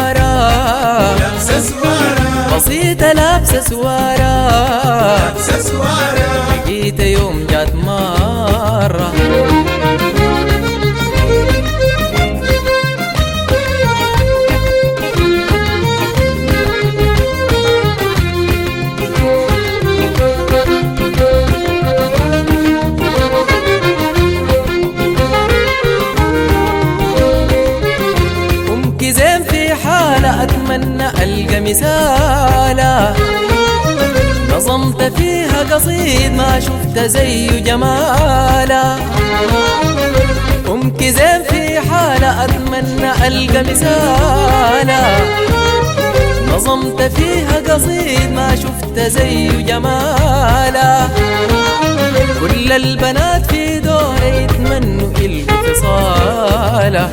سوارة بسيطة لابسة سوارة لقيت يوم جات مرة زين في حالة أتمنى ألقى مثالة نظمت فيها قصيد ما شفت زي جمالة. أمك زين في حالة أتمنى ألقى مثالة نظمت فيها قصيد ما شفت زي جمالة. كل البنات في دور يتمنوا يلقوا فصالة.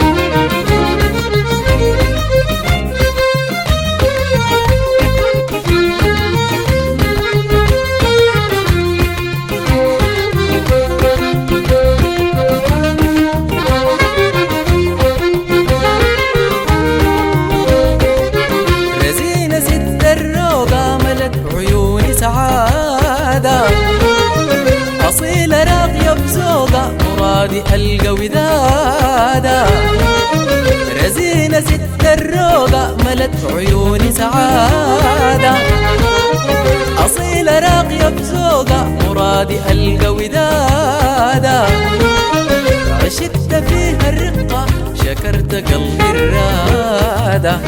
عيوني سعادة أصيلة راقية بزوقة مرادي ألقى ودادة. رزينة ست الروقة ملت عيوني سعادة أصيلة راقية بزوقة مرادي ألقى ودادة. عشقت فيها الرقة شكرت قلبي الرادة.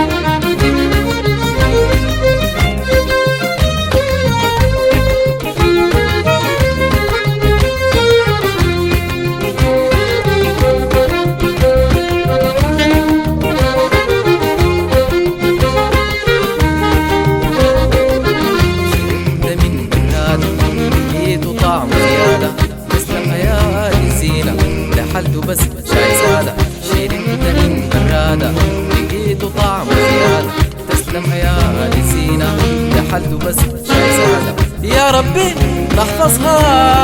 طعم زيادة تسلم حياتي زينة دحلته بس شاي سادة شربت من برادة لقيته طعم زيادة تسلم حياتي زينة دحلته بس شاي سادة. يا ربي تحفظها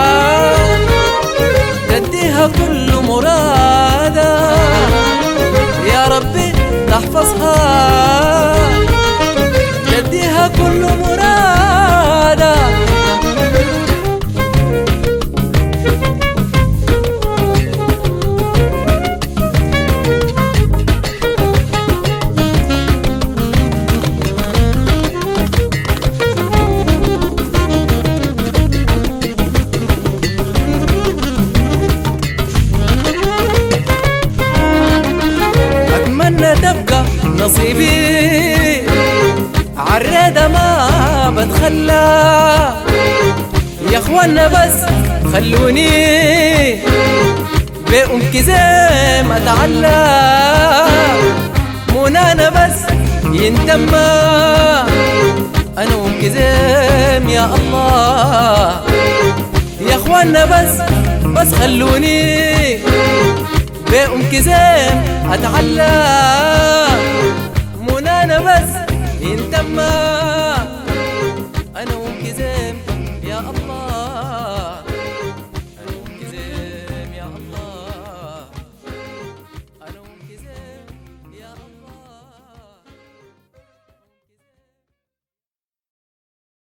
تديها كل مرادة. يا ربي تحفظها تديها كل مرادة. تبقى نصيبي عالريدة ما بتخلى. يا اخوانا بس خلوني بأم كزيم اتعلى. منانا بس ينتمى انا وام كزيم يا الله. يا اخوانا بس خلوني بأم كزيم أتعلى. منانا بس ينتمى أنا وأم كزيم